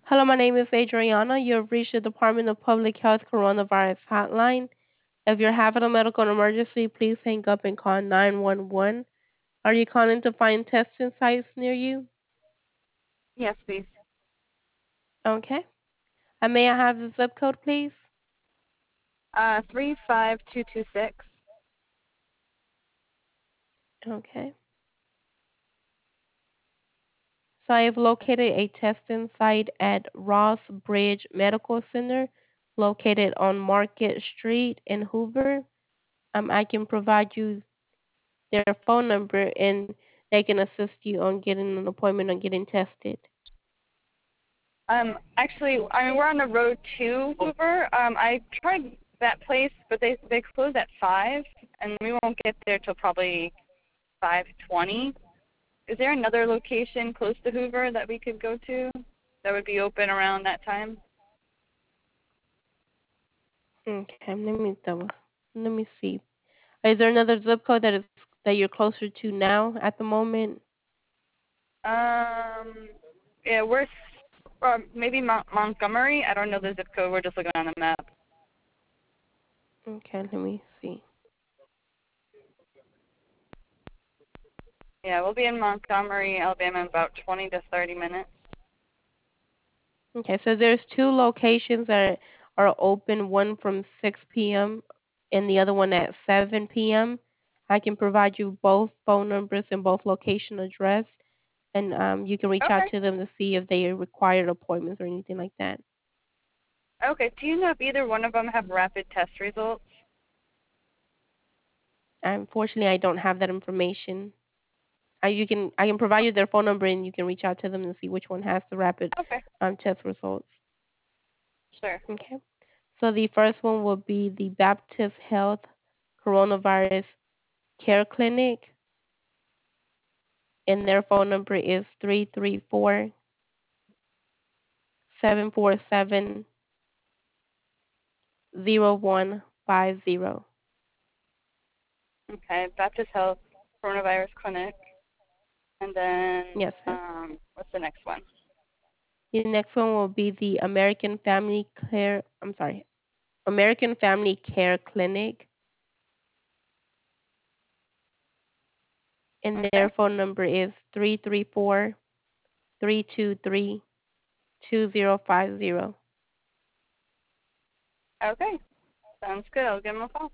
Hello, my name is Adriana. You have reached the Department of Public Health Coronavirus Hotline. If you're having a medical emergency, please hang up and call 911. Are you calling to find testing sites near you? Yes, please. Okay. And may I have the zip code, please? 35226. Okay. So I have located a testing site at Ross Bridge Medical Center, located on Market Street in Hoover. I can provide you their phone number and they can assist you on getting an appointment on getting tested. Actually, I mean we're on the road to Hoover. I tried that place, but they close at 5, and we won't get there till probably 5:20. Is there another location close to Hoover that we could go to that would be open around that time? Okay, let me see. Is there another zip code that you're closer to now at the moment? Um, yeah, maybe Montgomery. I don't know the zip code. We're just looking on the map. Okay, let me see. Yeah, we'll be in Montgomery, Alabama, in about 20 to 30 minutes. Okay, so there's two locations that are open, one from 6 p.m. and the other one at 7 p.m. I can provide you both phone numbers and both location address, and you can reach out Okay. to them to see if they require appointments or anything like that. Okay. Do you know if either one of them have rapid test results? Unfortunately, I don't have that information. I can provide you their phone number and you can reach out to them and see which one has the rapid Okay. test results. Sure. Okay. So the first one will be the Baptist Health Coronavirus Care Clinic, and their phone number is 334-747-0150. Okay. Baptist Health Coronavirus Clinic. And then, Yes, sir. what's the next one? The next one will be the American Family Care Clinic, and their Okay. phone number is 334-323-2050. Okay. Sounds good. I'll give them a call.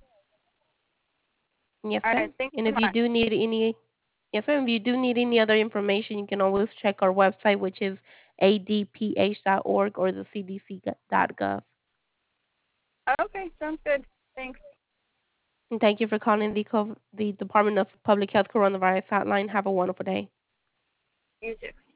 Yes, All sir. right. Thanks And so if you much. do need any, yes, sir. If you do need any other information, you can always check our website, which is adph.org or the cdc.gov. Okay. Sounds good. Thanks. And thank you for calling the Department of Public Health Coronavirus Hotline. Have a wonderful day. You too.